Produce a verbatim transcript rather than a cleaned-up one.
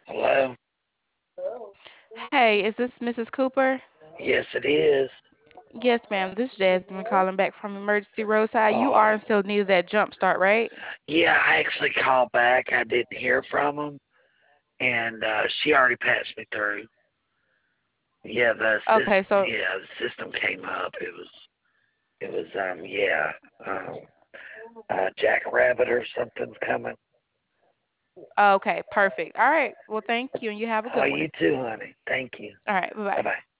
Hello? Hey, is this Missus Cooper? Yes, it is. Yes, ma'am. This is Jasmine calling back from Emergency Roadside. You are Oh, in still needed that jump start, right? yeah, I actually called back. I didn't hear from them, and uh, she already patched me through. Yeah, the Okay, system. so Yeah, the system came up. It was, it was, um, yeah, um, uh, Jackrabbit or something's coming. okay, perfect. All right. Well, thank you, and you have a Oh, good one. you too, honey. Thank you. All right. Bye Bye bye. bye.